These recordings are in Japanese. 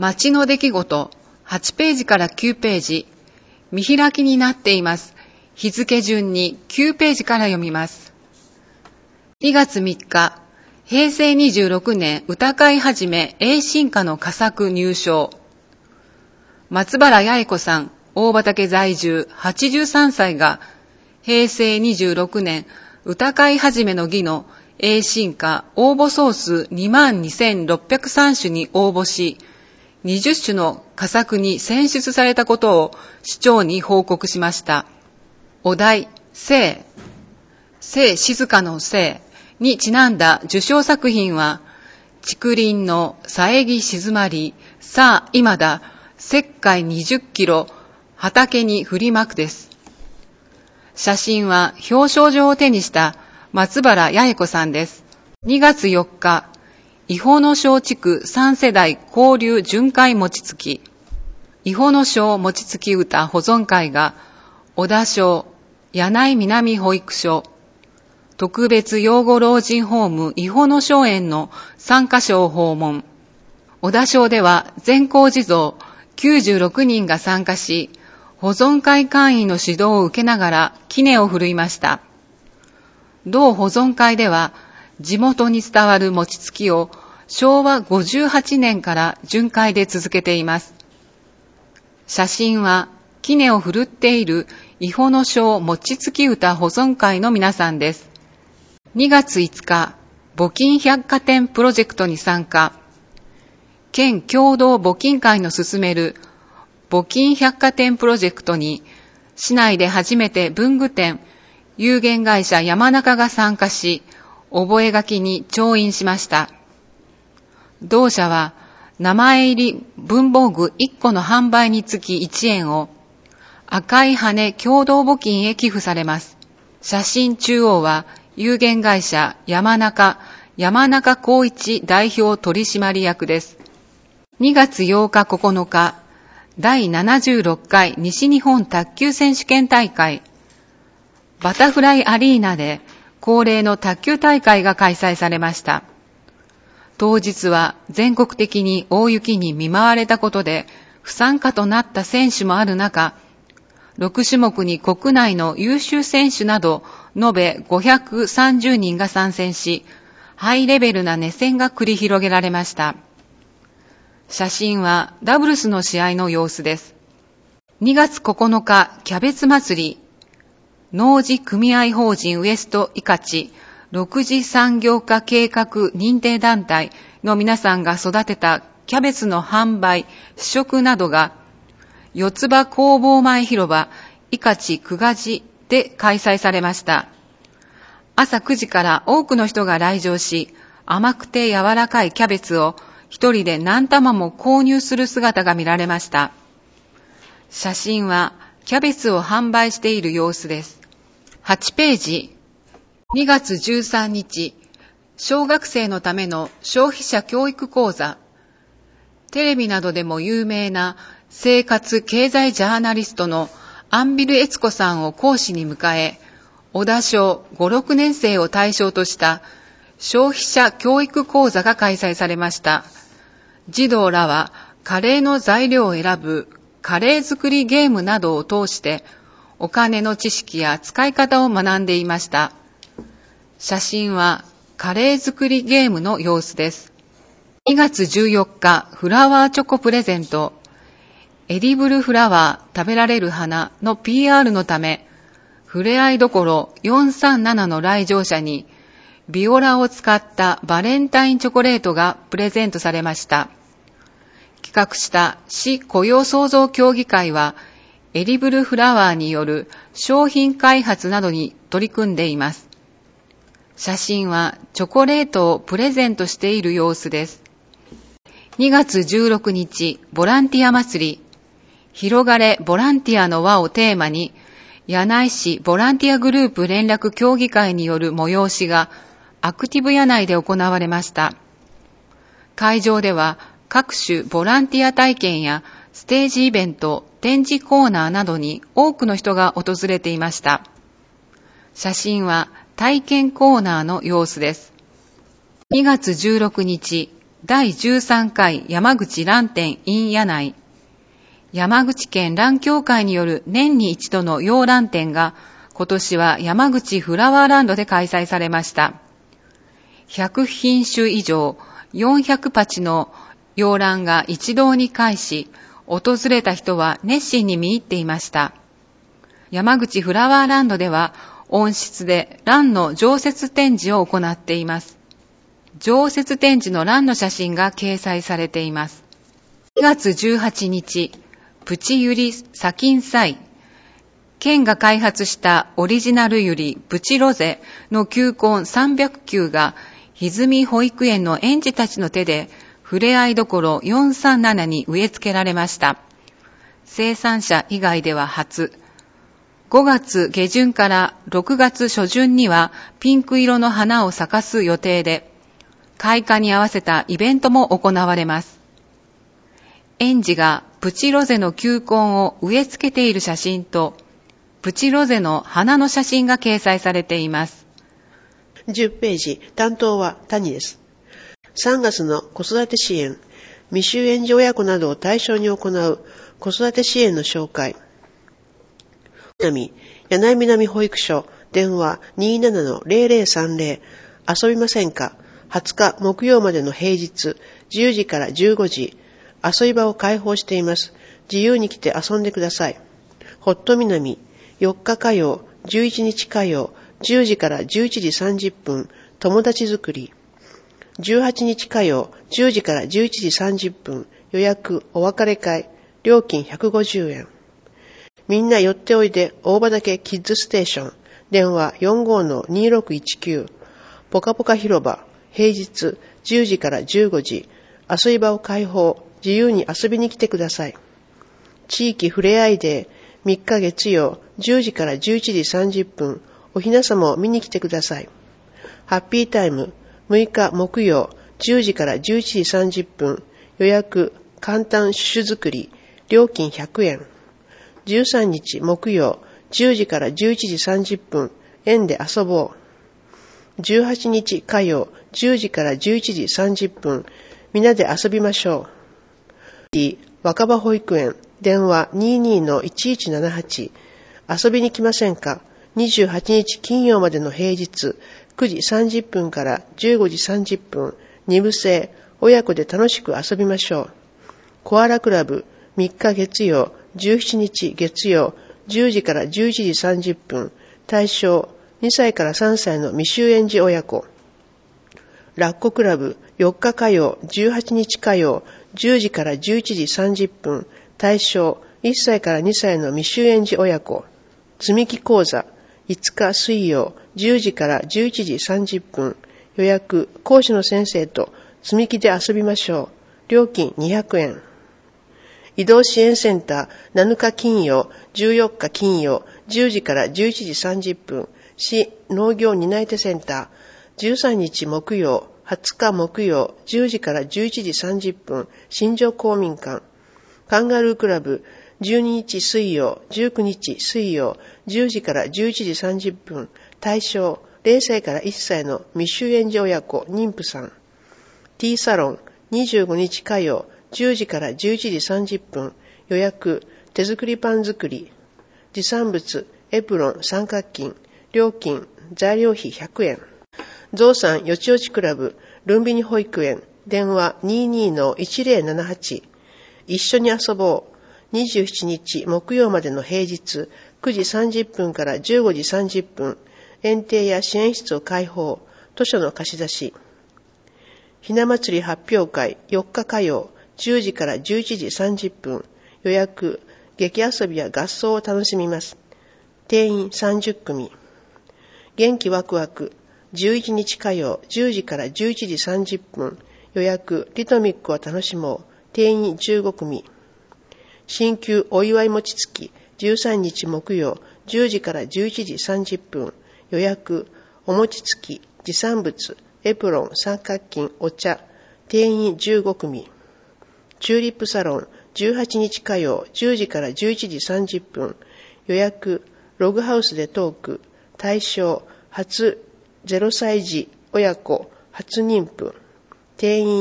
街の出来事、8ページから9ページ、見開きになっています。日付順に9ページから読みます。2月3日、平成26年歌会始め栄新歌の佳作入賞。松原八重子さん、大畑在住83歳が、平成26年歌会始めの儀の栄新歌応募総数22,603首に応募し、20首の佳作に選出されたことを市長に報告しました。お題、静静かの静にちなんだ受賞作品は、竹林の遮ぎ静まり、さあ今だ、石灰20キロ、畑に振りまくです。写真は表彰状を手にした松原八重子さんです。2月4日、伊保の小地区3世代交流巡回餅つき。伊保の小餅つき歌保存会が、小田小、柳井南保育所、特別養護老人ホーム伊保の小園の3カ所を訪問。小田小では全校児童96人が参加し、保存会会員の指導を受けながら杵を振るいました。同保存会では、地元に伝わる餅つきを昭和58年から巡回で続けています。写真は杵を振るっている伊保の小餅つき歌保存会の皆さんです。2月5日、募金百貨店プロジェクトに参加。県共同募金会の進める募金百貨店プロジェクトに、市内で初めて文具店、有限会社山中が参加し、覚書に調印しました。同社は、名前入り文房具1個の販売につき1円を、赤い羽共同募金へ寄付されます。写真中央は、有限会社山中光一代表取締役です。2月8日9日、第76回西日本卓球選手権大会、バタフライアリーナで恒例の卓球大会が開催されました。当日は全国的に大雪に見舞われたことで不参加となった選手もある中、6種目に国内の優秀選手など延べ530人が参戦し、ハイレベルな熱戦が繰り広げられました。写真はダブルスの試合の様子です。2月9日、キャベツ祭り、農事組合法人ウエストイカチ6次産業化計画認定団体の皆さんが育てたキャベツの販売、試食などが四つ葉工房前広場イカチ久我寺で開催されました。朝9時から多くの人が来場し、甘くて柔らかいキャベツを一人で何玉も購入する姿が見られました。写真はキャベツを販売している様子です。8ページ。2月13日、小学生のための消費者教育講座。テレビなどでも有名な生活経済ジャーナリストのアンビル悦子さんを講師に迎え、小田小5、6年生を対象とした消費者教育講座が開催されました。児童らはカレーの材料を選ぶカレー作りゲームなどを通してお金の知識や使い方を学んでいました。写真はカレー作りゲームの様子です。2月14日、フラワーチョコプレゼント。エディブルフラワー食べられる花の PR のため、ふれあいどころ437の来場者にビオラを使ったバレンタインチョコレートがプレゼントされました。企画した市雇用創造協議会は、エディブルフラワーによる商品開発などに取り組んでいます。写真はチョコレートをプレゼントしている様子です。2月16日、ボランティア祭り。広がれボランティアの輪をテーマに、柳井市ボランティアグループ連絡協議会による催しがアクティブ柳井で行われました。会場では各種ボランティア体験やステージイベント、展示コーナーなどに多くの人が訪れていました。写真は体験コーナーの様子です。2月16日、 第13回山口蘭展 in 柳井。山口県蘭協会による年に一度の洋蘭展が今年は山口フラワーランドで開催されました。100品種以上400鉢の洋蘭が一堂に会し、訪れた人は熱心に見入っていました。山口フラワーランドでは温室で蘭の常設展示を行っています。常設展示の蘭の写真が掲載されています。2月18日、プチユリ砂金祭。県が開発したオリジナルユリプチロゼの球根300球が歪み保育園の園児たちの手でふれあいどころ437に植え付けられました。生産者以外では初。5月下旬から6月初旬にはピンク色の花を咲かす予定で、開花に合わせたイベントも行われます。園児がプチロゼの球根を植え付けている写真と、プチロゼの花の写真が掲載されています。 10ページ、担当は谷です。3月の子育て支援、未就園児親子などを対象に行う子育て支援の紹介。柳井南保育所、電話 27-0030、遊びませんか。20日木曜までの平日、10時から15時、遊び場を開放しています。自由に来て遊んでください。ホット南、4日火曜、11日火曜、10時から11時30分、友達作り。18日火曜、10時から11時30分、予約、お別れ会、料金150円。みんな寄っておいで、大場岳キッズステーション、電話 45-2619、ポカポカ広場、平日10時から15時、遊び場を開放、自由に遊びに来てください。地域ふれあいデー、3日月曜、10時から11時30分、おひなさまを見に来てください。ハッピータイム、6日木曜、10時から11時30分、予約、簡単シュシュ作り、料金100円。13日木曜、10時から11時30分、園で遊ぼう。18日火曜、10時から11時30分、みんなで遊びましょう。若葉保育園、電話 22-1178、遊びに来ませんか。28日金曜までの平日、9時30分から15時30分、2部制、親子で楽しく遊びましょう。コアラクラブ、3日月曜、17日月曜、10時から11時30分、対象、2歳から3歳の未就園児親子。ラッコクラブ、4日火曜、18日火曜、10時から11時30分、対象、1歳から2歳の未就園児親子。積み木講座、5日水曜、10時から11時30分、予約、講師の先生と積み木で遊びましょう。料金200円。移動支援センター、7日金曜、14日金曜、10時から11時30分、市農業担い手センター、13日木曜、20日木曜、10時から11時30分、新庄公民館。カンガルークラブ、12日水曜、19日水曜、10時から11時30分、対象、0歳から1歳の未就園児親子、妊婦さん。T サロン、25日火曜、10時から11時30分、予約、手作りパン作り。持産物、エプロン、三角巾、料金、材料費100円。ゾウさんよちよちクラブ、ルンビニ保育園、電話 22-1078。一緒に遊ぼう。27日木曜までの平日、9時30分から15時30分、園庭や支援室を開放、図書の貸し出し。ひな祭り発表会、4日火曜、10時から11時30分、予約、劇遊びや合奏を楽しみます。定員30組。元気ワクワク、11日火曜、10時から11時30分、予約、リトミックを楽しもう。定員15組。新旧お祝い餅つき、13日木曜、10時から11時30分、予約、お餅つき、持産物、エプロン、三角巾、お茶、定員15組。チューリップサロン、18日火曜、10時から11時30分、予約、ログハウスでトーク、対象、初0歳児親子、初妊婦、定員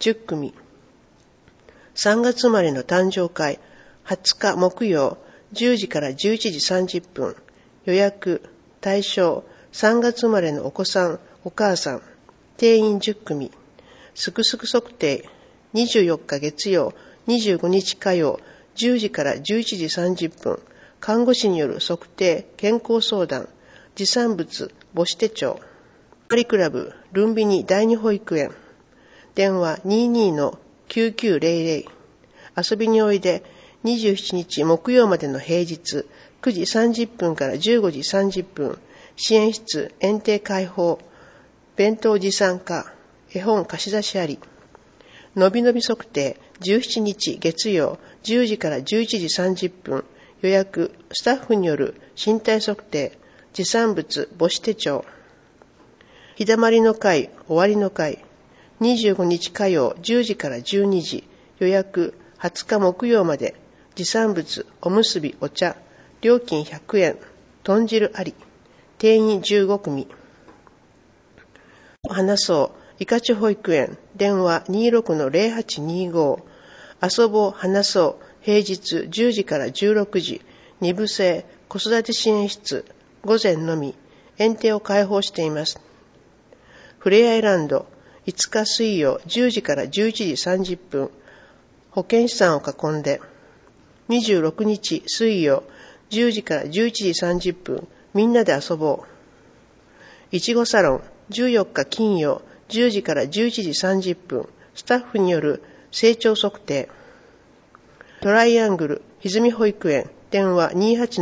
10組。3月生まれの誕生会、20日木曜、10時から11時30分。予約、対象、3月生まれのお子さん、お母さん。定員10組。すくすく測定、24日月曜、25日火曜、10時から11時30分。看護師による測定、健康相談。持産物、母子手帳。マリクラブ、ルンビニ第二保育園。電話 22-9900。遊びにおいで、27日木曜までの平日、9時30分から15時30分。支援室、園庭開放。弁当持参可。絵本貸し出しあり。のびのび測定、17日月曜、10時から11時30分。予約、スタッフによる身体測定。持産物、母子手帳。日だまりの会、終わりの会。25日火曜、10時から12時。予約、20日木曜まで。持産物、おむすび、お茶。料金100円。豚汁あり。定員15組。話そう。いかち保育園。電話 26-0825。遊ぼう、話そう。平日10時から16時。2部制、子育て支援室。午前のみ。園庭を開放しています。フレアイランド。5日水曜、10時から11時30分。保健師さんを囲んで。26日水曜、10時から11時30分。みんなで遊ぼう。いちごサロン。14日金曜、10時から11時30分。スタッフによる成長測定。トライアングル、ひずみ保育園。電話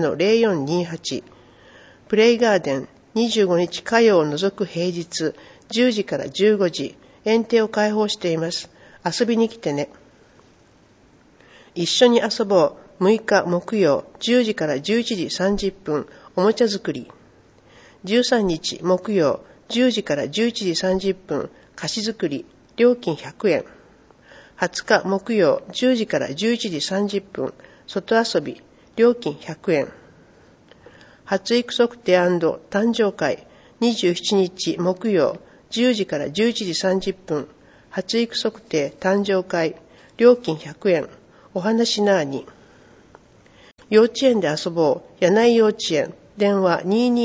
28-0428。プレイガーデン、25日火曜を除く平日、10時から15時、園庭を開放しています。遊びに来てね。一緒に遊ぼう、6日木曜、10時から11時30分、おもちゃ作り。13日木曜、10時から11時30分、菓子作り、料金100円。20日木曜、10時から11時30分、外遊び、料金100円。発育測定&誕生会、27日木曜、10時から11時30分、発育測定誕生会、料金100円。お話なーに。幼稚園で遊ぼう、柳井幼稚園、電話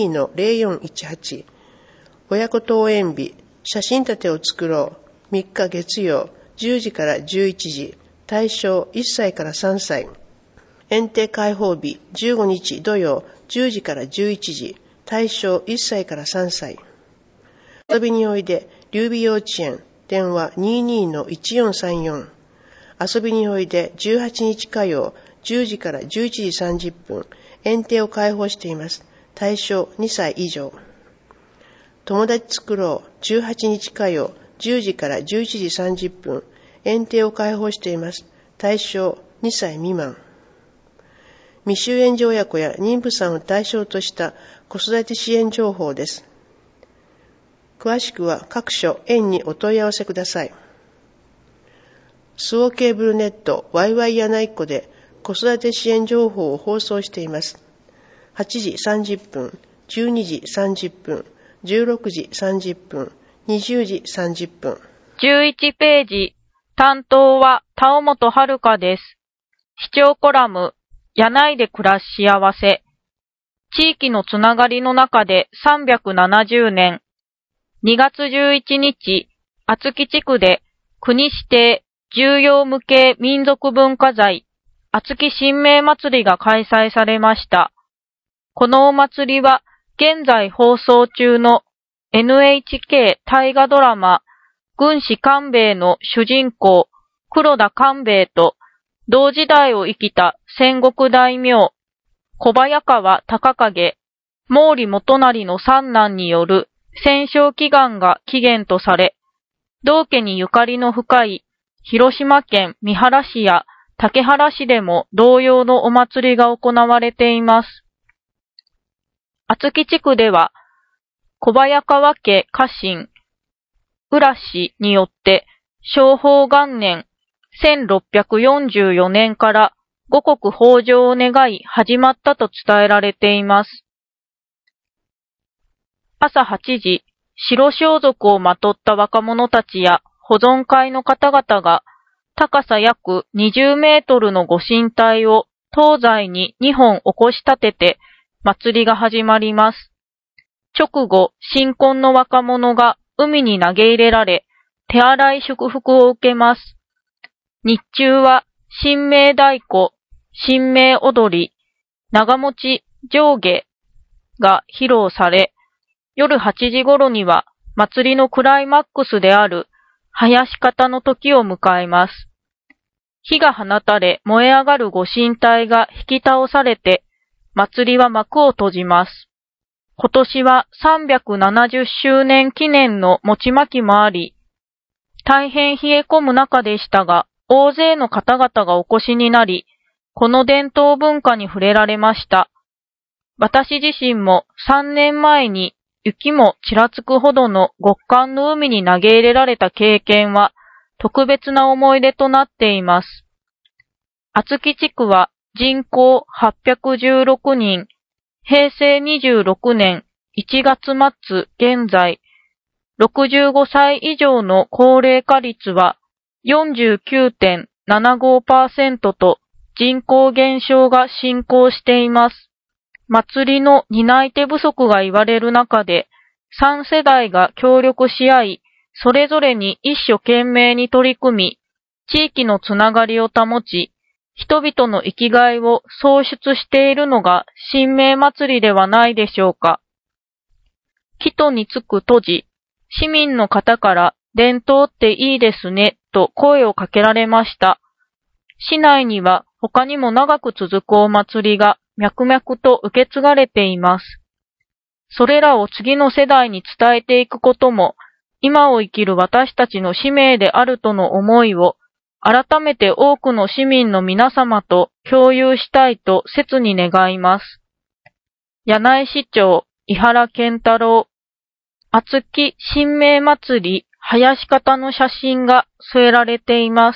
22-0418。親子登園日、写真立てを作ろう、3日月曜、10時から11時、対象1歳から3歳。園庭開放日、15日土曜、10時から11時、対象1歳から3歳。遊びにおいで、劉備幼稚園、電話 22-1434。遊びにおいで、18日火曜、10時から11時30分、園庭を開放しています。対象2歳以上。友達作ろう、18日火曜、10時から11時30分、園庭を開放しています。対象2歳未満。未就園児親子や妊婦さんを対象とした子育て支援情報です。詳しくは各所園にお問い合わせください。スオケーブルネットワイワイやないっこで子育て支援情報を放送しています。8時30分、12時30分、16時30分、20時30分。 11ページ、担当は田尾本遥です。視聴コラム、柳井で暮らし幸せ。地域のつながりの中で370年。2月11日、厚木地区で国指定重要無形民族文化財、厚木神明祭りが開催されました。このお祭りは、現在放送中の NHK 大河ドラマ、軍師官兵衛の主人公、黒田官兵衛と、同時代を生きた戦国大名、小早川隆景、毛利元就の三男による戦勝祈願が起源とされ、同家にゆかりの深い広島県三原市や竹原市でも同様のお祭りが行われています。厚木地区では、小早川家家臣、浦氏によって正保元年1644年から五穀豊穣を願い始まったと伝えられています。朝8時、白装束をまとった若者たちや保存会の方々が高さ約20メートルのご神体を東西に2本起こし立てて祭りが始まります。直後、新婚の若者が海に投げ入れられ、手洗い祝福を受けます。日中は神明太鼓、神明踊り、長持ち上下が披露され、夜8時頃には祭りのクライマックスである囃子方の時を迎えます。火が放たれ燃え上がるご神体が引き倒されて、祭りは幕を閉じます。今年は370周年記念の餅まきもあり、大変冷え込む中でしたが、大勢の方々がお越しになり、この伝統文化に触れられました。私自身も3年前に雪もちらつくほどの極寒の海に投げ入れられた経験は特別な思い出となっています。厚木地区は人口816人、平成26年1月末現在、65歳以上の高齢化率は 49.75% と人口減少が進行しています。祭りの担い手不足が言われる中で、3世代が協力し合い、それぞれに一生懸命に取り組み、地域のつながりを保ち、人々の生きがいを創出しているのが神明祭りではないでしょうか。帰途につく都市、市民の方から伝統っていいですねと声をかけられました。市内には他にも長く続くお祭りが脈々と受け継がれています。それらを次の世代に伝えていくことも、今を生きる私たちの使命であるとの思いを、改めて多くの市民の皆様と共有したいと切に願います。柳井市長、井原健太郎、厚木神明祭り囃子方の写真が添えられています。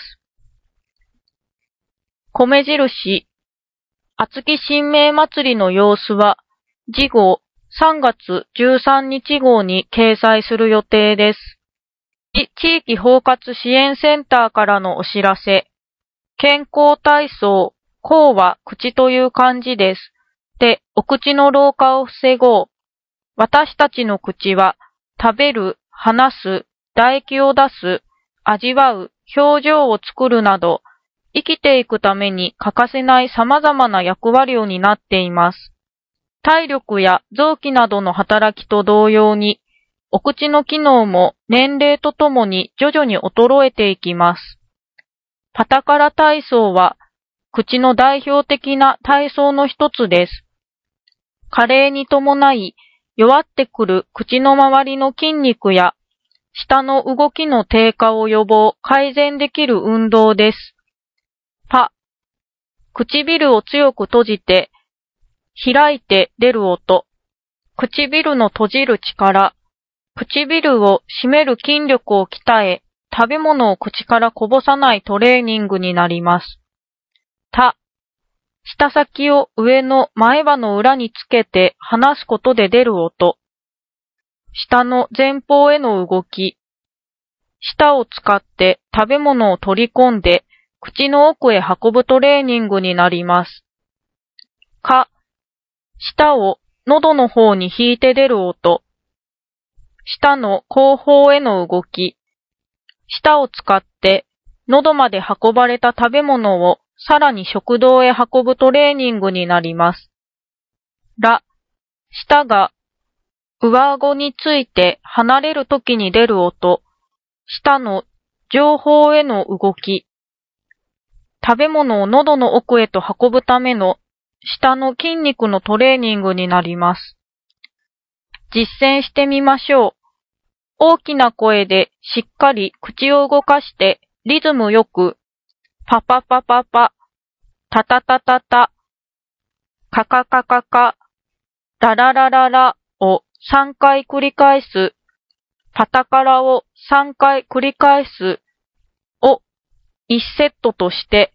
米印、厚木神明祭りの様子は、次号3月13日号に掲載する予定です。地域包括支援センターからのお知らせ。健康体操、口は口という漢字です。で、お口の老化を防ごう。私たちの口は、食べる、話す、唾液を出す、味わう、表情を作るなど、生きていくために欠かせない様々な役割を担っています。体力や臓器などの働きと同様に、お口の機能も年齢とともに徐々に衰えていきます。パタカラ体操は、口の代表的な体操の一つです。加齢に伴い、弱ってくる口の周りの筋肉や、舌の動きの低下を予防、改善できる運動です。パ、唇を強く閉じて、開いて出る音、唇の閉じる力、唇を締める筋力を鍛え、食べ物を口からこぼさないトレーニングになります。た、舌先を上の前歯の裏につけて離すことで出る音、舌の前方への動き、舌を使って食べ物を取り込んで口の奥へ運ぶトレーニングになります。か、舌を喉の方に引いて出る音、舌の後方への動き、舌を使って喉まで運ばれた食べ物をさらに食道へ運ぶトレーニングになります。ら、舌が上顎について離れるときに出る音、舌の上方への動き、食べ物を喉の奥へと運ぶための舌の筋肉のトレーニングになります。実践してみましょう。大きな声でしっかり口を動かしてリズムよく、パパパパパ、タタタタタ、カカカカカ、ラララララを3回繰り返す、パタカラを3回繰り返すを1セットとして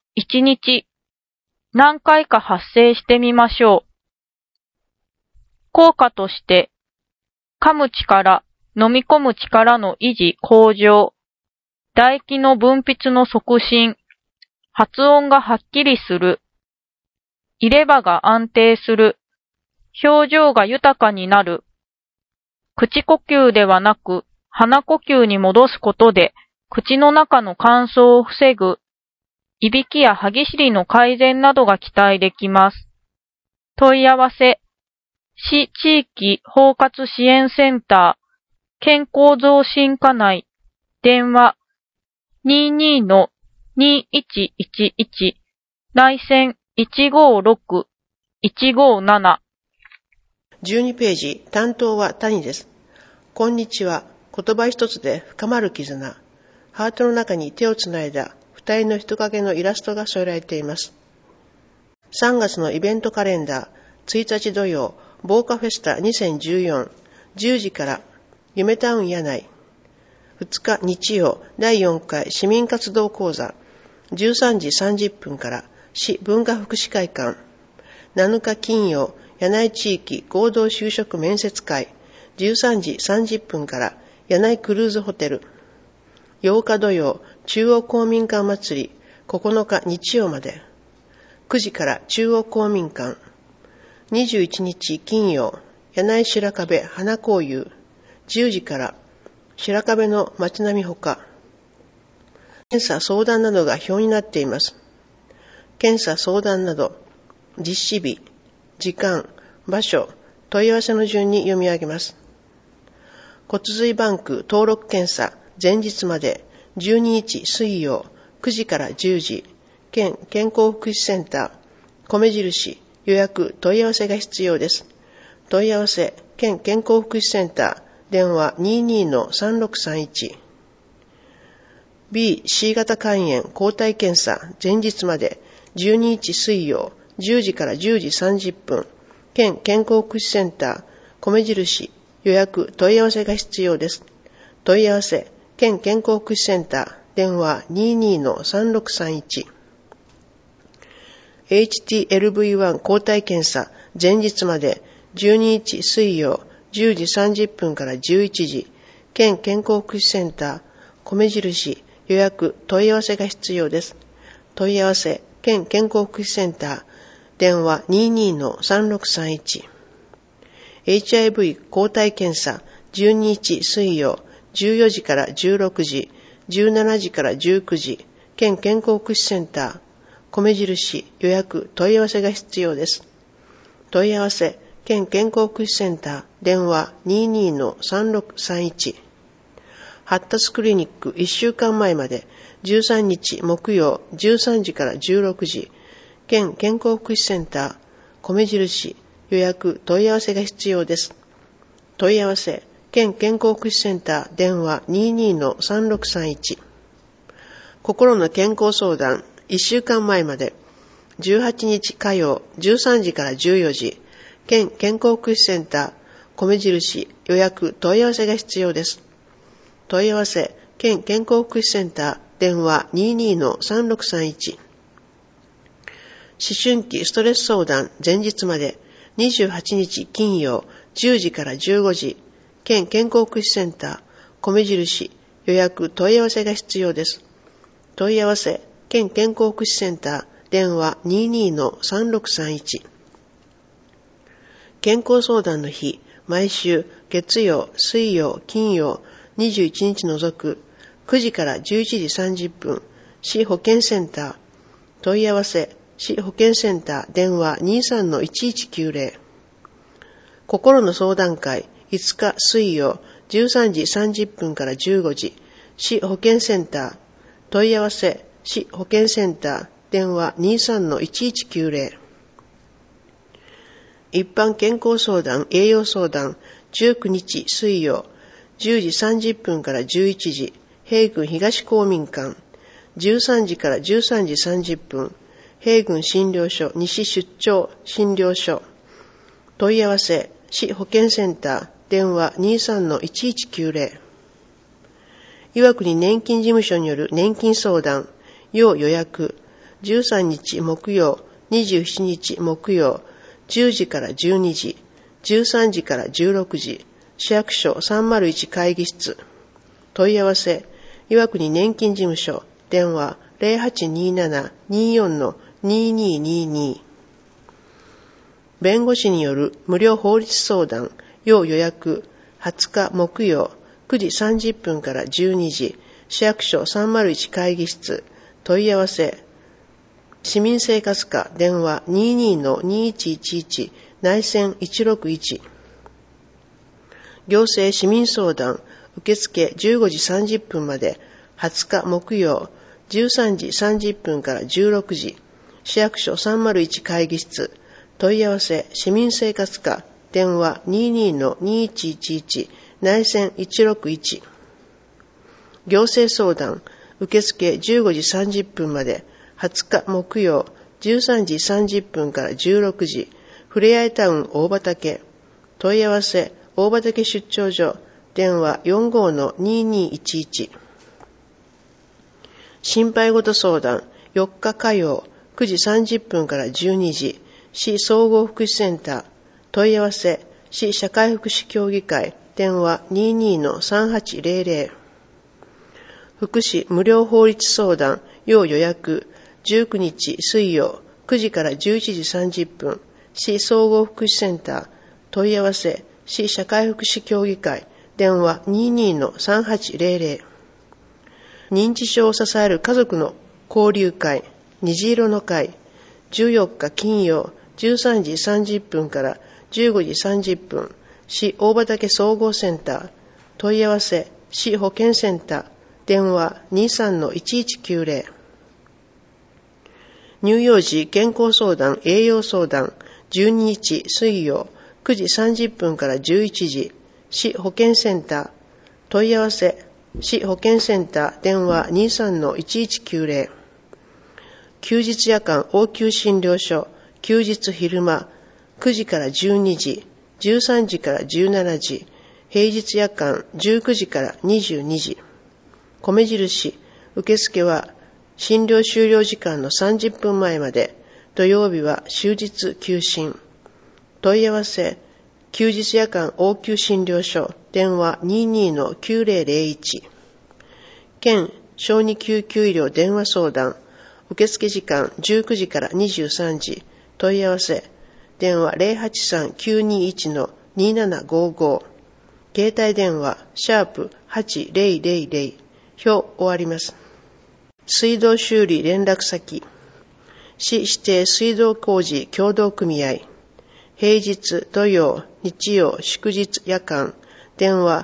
1日何回か発声してみましょう。効果として、噛む力、飲み込む力の維持向上、 唾液の分泌の促進、発音がはっきりする、入れ歯が安定する、表情が豊かになる、口呼吸ではなく鼻呼吸に戻すことで口の中の乾燥を防ぐ、いびきや歯ぎしりの改善などが期待できます。問い合わせ、市地域包括支援センター、健康増進課内、電話 22-2111、内線156-157。 12ページ、担当は谷です。こんにちは。言葉一つで深まる絆。ハートの中に手をつないだ二人の人影のイラストが添えられています。3月のイベントカレンダー、1日土曜、防火フェスタ2014、10時から夢タウン柳井。2日日曜、第4回市民活動講座、13時30分から市文化福祉会館。7日金曜、柳井地域合同就職面接会、13時30分から柳井クルーズホテル。8日土曜、中央公民館祭り、9日日曜まで。9時から中央公民館。21日金曜、柳井白壁花交友。10時から白壁の街並みほか。検査相談などが表になっています。検査相談など、実施日、時間、場所、問い合わせの順に読み上げます。骨髄バンク登録検査前日まで12日水曜9時から10時、県健康福祉センター、米印予約問い合わせが必要です。問い合わせ、県健康福祉センター、電話 22-3631。B、C 型肝炎抗体検査前日まで12日水曜10時から10時30分、県健康福祉センター、米印予約問い合わせが必要です。問い合わせ、県健康福祉センター、電話 22-3631。HTLV1 抗体検査前日まで12日水曜10時30分から11時、県健康福祉センター、米印予約問い合わせが必要です。問い合わせ、県健康福祉センター、電話 22-3631。HIV 抗体検査12日水曜14時から16時、17時から19時、県健康福祉センター、米印予約問い合わせが必要です。問い合わせ、県健康福祉センター、電話 22-3631。発達クリニック1週間前まで13日木曜13時から16時、県健康福祉センター、米印予約問い合わせが必要です。問い合わせ、県健康福祉センター、電話 22-3631。心の健康相談1週間前まで18日火曜13時から14時、県健康福祉センター、米印予約問い合わせが必要です。問い合わせ、県健康福祉センター、電話 22-3631。思春期ストレス相談前日まで28日金曜10時から15時、県健康福祉センター、米印予約問い合わせが必要です。問い合わせ、県健康福祉センター、電話 22-3631。健康相談の日、毎週月曜、水曜、金曜、21日除く9時から11時30分、市保健センター。問い合わせ、市保健センター、電話 23-1190。心の相談会、5日水曜、13時30分から15時、市保健センター。問い合わせ、市保健センター、電話 23-1190。一般健康相談、栄養相談、19日水曜、10時30分から11時、平郡東公民館。13時から13時30分、平郡診療所西出張診療所。問い合わせ、市保健センター、電話 23-1190。岩国年金事務所による年金相談、要予約。13日木曜、27日木曜、10時から12時、13時から16時、市役所301会議室。問い合わせ、 岩国年金事務所、電話 0827-24-2222。弁護士による無料法律相談、要予約、20日木曜9時30分から12時、市役所301会議室、問い合わせ、市民生活課、電話 22-2111、内線161。行政市民相談、受付15時30分まで、20日木曜、13時30分から16時、市役所301会議室、問い合わせ、市民生活課、電話 22-2111、内線161。行政相談、受付15時30分まで、20日木曜、13時30分から16時、ふれあいタウン大畑、問い合わせ、大畑出張所、電話 45-2211。心配事相談、4日火曜、9時30分から12時、市総合福祉センター、問い合わせ、市社会福祉協議会、電話 22-3800。福祉無料法律相談、要予約、19日水曜、9時から11時30分、市総合福祉センター、問い合わせ、市社会福祉協議会、電話 22-3800。認知症を支える家族の交流会、虹色の会、14日金曜、13時30分から15時30分、市大畑総合センター、問い合わせ、市保健センター、電話 23-1190。乳幼児健康相談、栄養相談、12日水曜、9時30分から11時、市保健センター、問い合わせ、市保健センター、電話 23-1190。休日夜間応急診療所、休日昼間、9時から12時、13時から17時、平日夜間19時から22時。米印、受付は診療終了時間の30分前まで、土曜日は終日休診。問い合わせ、休日夜間応急診療所、電話 22-9001。県小児救急医療電話相談、受付時間19時から23時、問い合わせ、電話 083-921-2755。携帯電話、#8000。表終わります。水道修理連絡先、市指定水道工事協同組合、平日、土曜、日曜、祝日、夜間、電話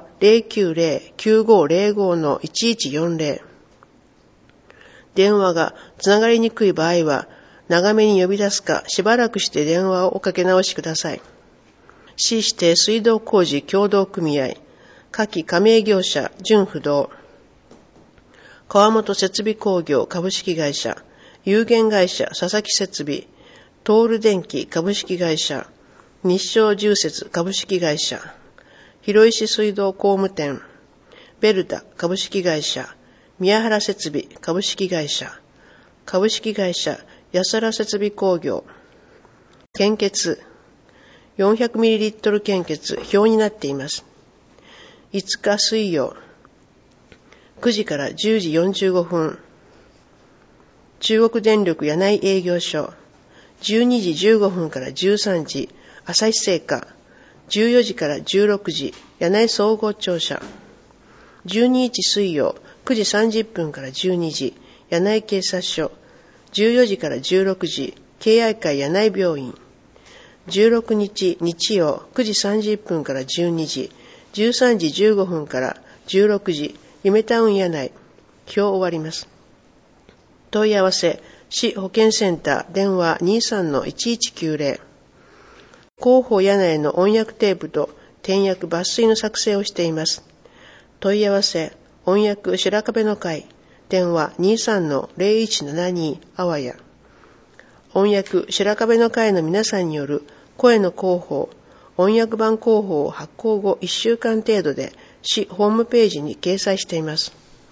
090-9505-1140。電話がつながりにくい場合は、長めに呼び出すか、しばらくして電話をおかけ直しください。市指定水道工事協同組合、下記加盟業者、準不動。川本設備工業株式会社、有限会社佐々木設備、トール電機株式会社、日照重設株式会社、広石水道工務店、ベルタ株式会社、宮原設備株式会社、株式会社安原設備工業、献血、400ml 献血表になっています。5日水曜、9時から10時45分、中国電力柳井営業所、12時15分から13時、朝日製菓、14時から16時、柳井総合庁舎、12日水曜、9時30分から12時、柳井警察署、14時から16時、敬愛会柳井病院、16日日曜、9時30分から12時、13時15分から16時、夢タウン柳井、表終わります。問い合わせ、市保健センター、電話 23-1190。広報柳井の音訳テープと点訳抜粋の作成をしています。問い合わせ、音訳白壁の会、電話 23-0172 あわや。音訳白壁の会の皆さんによる声の広報、音訳版広報を発行後1週間程度で市ホームページに掲載しています。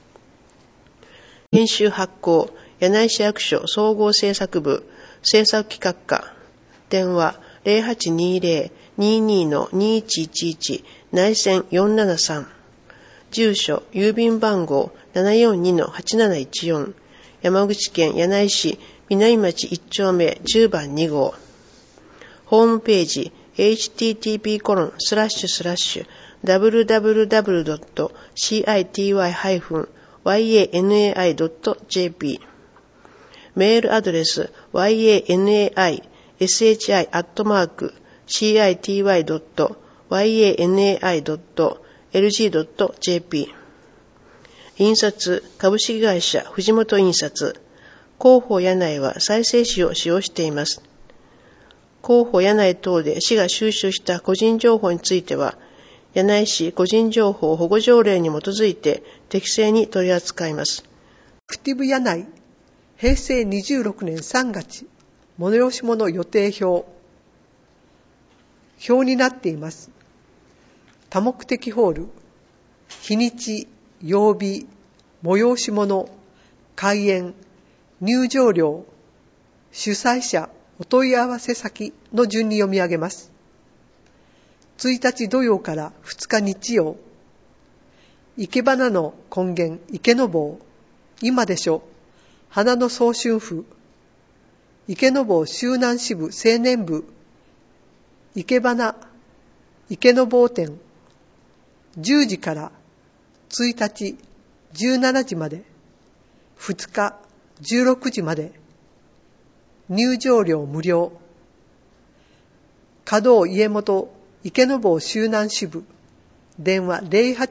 編集発行、柳井市役所総合制作部、制作企画課、電話 0820-22-2111 内線473、住所、郵便番号 742-8714、山口県柳井市南町1丁目10番2号。ホームページ、http://www.city-yanai.jp。メールアドレス、yanaishi@city.yanai.lg.jp。印刷、株式会社藤本印刷。広報柳井は再生紙を使用しています。広報柳井等で市が収集した個人情報については、柳井市個人情報保護条例に基づいて適正に取り扱います。 アクティブ柳井、平成26年3月、催し物予定表になっています。多目的ホール、日にち、曜日、催し物、開演、入場料、主催者、お問い合わせ先の順に読み上げます。1日土曜から2日日曜。生け花の根源、池坊、今でしょ、花の早春譜、池坊周南支部青年部、生け花、池坊展、10時から1日17時まで、2日16時まで、入場料無料。華道家元池坊周南支部、電話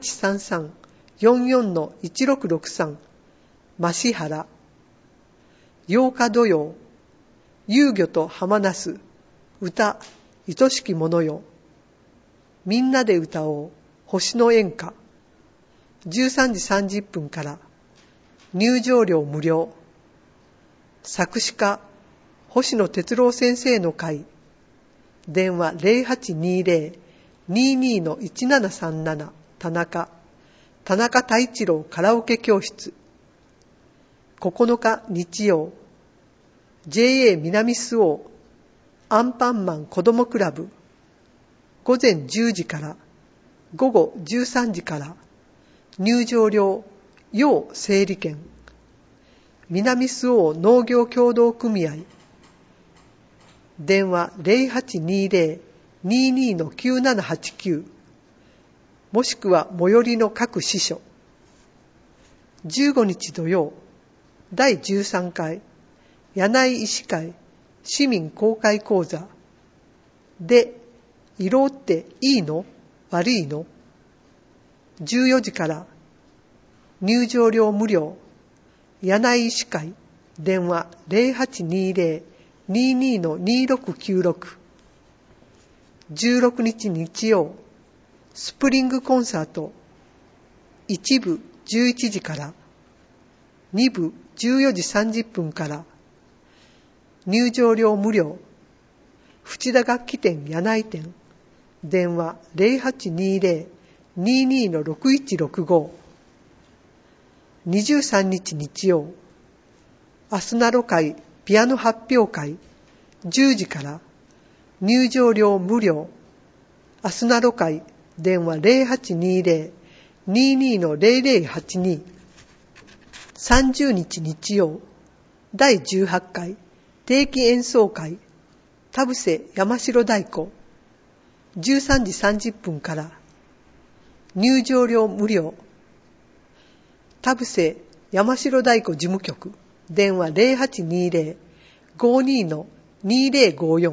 0833-44-1663、増原。8日土曜、遊魚と浜那須、歌、愛しきものよ。みんなで歌おう、星の演歌。13時30分から、入場料無料。作詞家、星野哲郎先生の会。電話0820-22-1737、田中太一郎カラオケ教室。9日日曜、JA 南周防アンパンマン子どもクラブ。午前10時から午後13時から、入場料、要整理券。南周防農業協同組合。電話0820-22-9789、もしくは最寄りの各支所。15日土曜、第13回柳井医師会市民公開講座で、色っていいの？悪いの？14時から、入場料無料、柳井医師会、電話0820-22-2696。16日日曜、スプリングコンサート。1部11時から、2部14時30分から、入場料無料、淵田楽器店柳井店。電話0820-22-6165。23日日曜、アスナロ会ピアノ発表会。10時から、入場料無料、アスナロ会。電話0820-22-0082。30日日曜、第18回定期演奏会田伏山城太鼓。13時30分から、入場料無料、田伏山城太鼓事務局。電話0820-52-2054。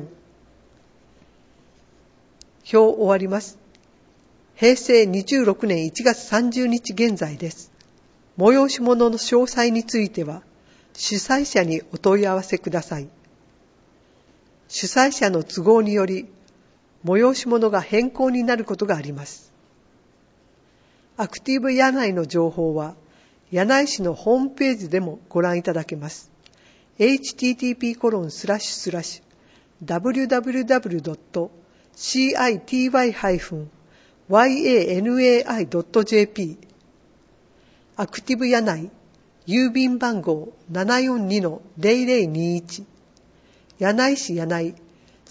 表終わります。平成26年1月30日現在です。催し物の詳細については、主催者にお問い合わせください。主催者の都合により、催し物が変更になることがあります。アクティブ柳井の情報は、柳井市のホームページでもご覧いただけます。http://www.city-yanai.jp アクティブ柳井、郵便番号 742-0021 柳井市柳井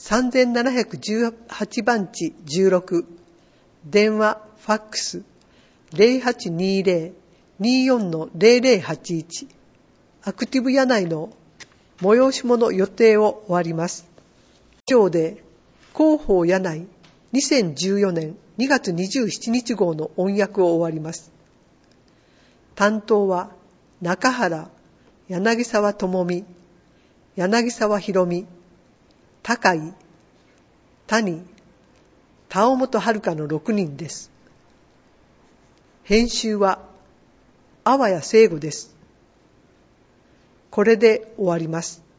3718番地16。電話、ファックス 24-0081アクティブ柳井の催し物予定を終わります。以上で広報柳井2014年2月27日号の音訳を終わります。担当は中原、柳沢智美、柳沢博美、高井、谷、田尾本遥の6人です。編集は阿波谷聖吾です。これで終わります。